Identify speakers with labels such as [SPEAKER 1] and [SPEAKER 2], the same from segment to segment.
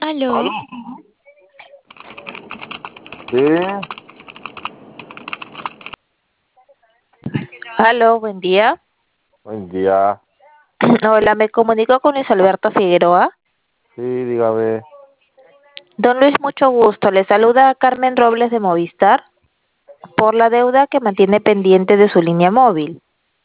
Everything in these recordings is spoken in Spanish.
[SPEAKER 1] ¿Aló?
[SPEAKER 2] ¿Aló? Sí,
[SPEAKER 1] Aló, buen día.
[SPEAKER 2] buen día.
[SPEAKER 1] Hola, me comunico con Luis Alberto Figueroa.
[SPEAKER 2] Sí, dígame.
[SPEAKER 1] Don Luis, mucho gusto. Le saluda Carmen Robles de Movistar por la deuda que mantiene pendiente de su línea móvil.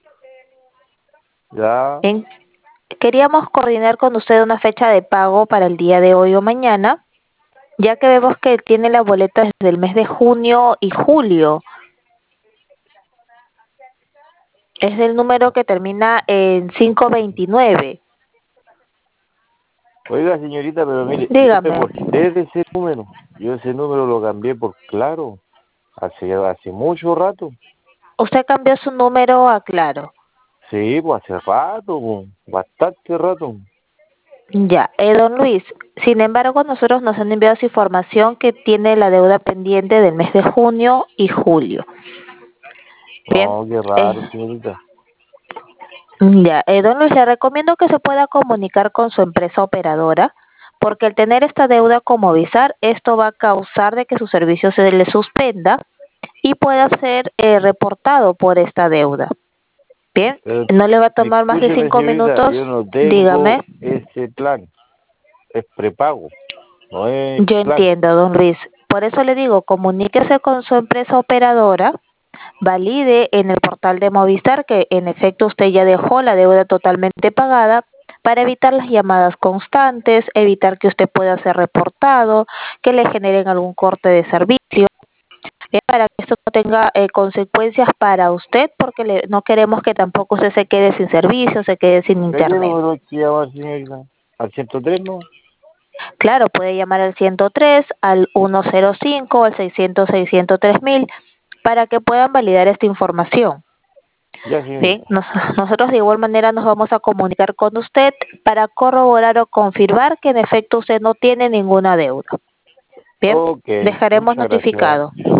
[SPEAKER 2] Ya,
[SPEAKER 1] En- Queríamos coordinar con usted una fecha de pago para el día de hoy o mañana, ya que vemos que tiene la boleta desde el mes de junio y julio. Es el número que termina en 529.
[SPEAKER 2] oiga señorita, pero mire, yo me
[SPEAKER 1] Dígame,
[SPEAKER 2] corté de ese número. Yo ese número lo cambié por Claro, hace mucho rato.
[SPEAKER 1] usted cambió su número a Claro.
[SPEAKER 2] Sí, pues hace rato, bastante rato.
[SPEAKER 1] Ya, don Luis, sin embargo, nosotros nos han enviado esa información que tiene la deuda pendiente del mes de junio y julio. Bien,
[SPEAKER 2] No, qué raro, señorita.
[SPEAKER 1] ya, don Luis, le recomiendo que se pueda comunicar con su empresa operadora, porque al tener esta deuda con Movistar, esto va a causar de que su servicio se le suspenda y pueda ser reportado por esta deuda. Bien,
[SPEAKER 2] Pero
[SPEAKER 1] no le va a tomar más de
[SPEAKER 2] escúcheme,
[SPEAKER 1] cinco
[SPEAKER 2] señorita,
[SPEAKER 1] minutos.
[SPEAKER 2] yo no
[SPEAKER 1] Dígame.
[SPEAKER 2] tengo ese plan. Es prepago, no es
[SPEAKER 1] Yo
[SPEAKER 2] plan.
[SPEAKER 1] entiendo, don Luis. Por eso le digo, comuníquese con su empresa operadora, valide en el portal de Movistar que en efecto usted ya dejó la deuda totalmente pagada para evitar las llamadas constantes, evitar que usted pueda ser reportado, que le generen algún corte de servicio, para que esto no tenga consecuencias para usted, porque no queremos que tampoco usted se quede sin servicio, se quede sin
[SPEAKER 2] ¿De qué
[SPEAKER 1] internet.
[SPEAKER 2] número hay que llamar, señorita? ¿Al 103, no?
[SPEAKER 1] Claro, puede llamar al 103, al 105, al 600, 603.000 para que puedan validar esta información.
[SPEAKER 2] Ya,
[SPEAKER 1] Bien,
[SPEAKER 2] señorita.
[SPEAKER 1] nosotros de igual manera nos vamos a comunicar con usted para corroborar o confirmar que en efecto usted no tiene ninguna deuda. Bien,
[SPEAKER 2] Ok,
[SPEAKER 1] dejaremos
[SPEAKER 2] muchas gracias.
[SPEAKER 1] notificado.